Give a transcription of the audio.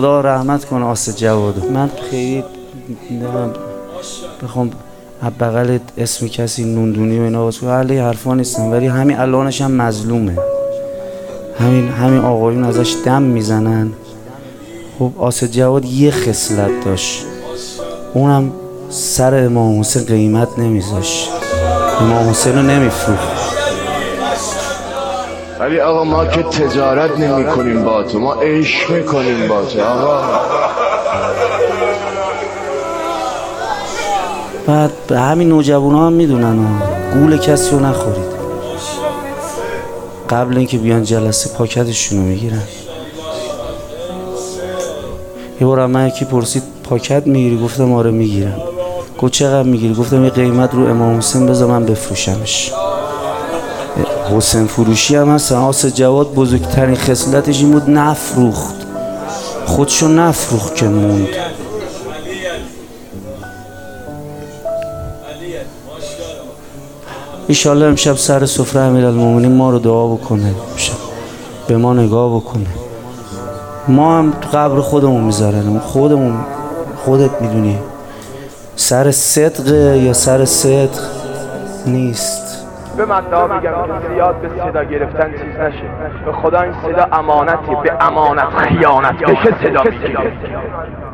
خدا رحمت کنه آسد جواد. من خیلی بخوام بغل اسم کسی نوندونی و اینا واسه اهل حرفا نیستم، ولی همین الانش هم مظلومه. همین آقایون ازش دم میزنن. خب آسد جواد یه خصلت داشت، اونم سر امام حسین قیمت نمیذاش، امام حسین رو نمیفروخت. ولی آقا ما که تجارت نمی کنیم با تو، ما عشق میکنیم با تو آقا. بعد به همین نوجوانا هم میدونن گول کسی رو نخورید. قبل اینکه بیان جلسه پاکتشون رو میگیرن. یه بار من یکی پرسید پاکت میگیری؟ گفتم آره میگیرم. گفت چقدر میگیری؟ گفتم یه قیمت رو امام حسین بذار من بفروشمش. حسین فروشی هم هستن. آسد جواد بزرگترین خصلتش این بود نفروخت، خودشو نفروخت که موند. ایشالله امشب سر سفره امیرالمومنین ما رو دعا بکنه، به ما نگاه بکنه. ما هم قبر خودمون میذارن، خودت میدونی سر صدقه یا سر صدق نیست. به من میگم که زیاد به صدا گرفتن چیز نشه. به خدا این صدا امانتیه، به امانت خیانت به صدا میگیره.